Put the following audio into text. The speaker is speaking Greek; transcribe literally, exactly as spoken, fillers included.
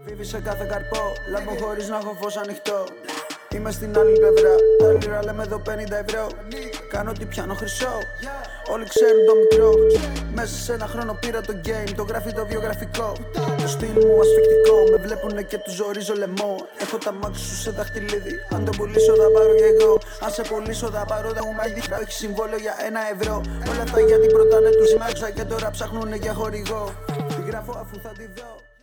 Φίβη σε κάθε καρπό, λάμπω χωρίς να έχω φως ανοιχτό. Είμαι στην άλλη πλευρά, τα λίρα λέμε εδώ πενήντα ευρώ. Κάνω ό,τι πιάνω χρυσό, όλοι ξέρουν το μικρό. Μέσα σε ένα χρόνο πήρα το game, το γράφει το βιογραφικό. Το στυλ μου ασφικτικό, με βλέπουνε και του ζορίζω λαιμό. Έχω τα μάξι σου σε δαχτυλίδι, αν το πουλήσω θα πάρω κι εγώ. Αν σε πουλήσω θα πάρω τα μου μαγικά, έχει συμβόλαιο για ένα ευρώ. Όλα αυτά γιατί προτάνε τους μάξα και τώρα ψάχνουνε για χορηγό. Τη γράφω αφού θα τη δω.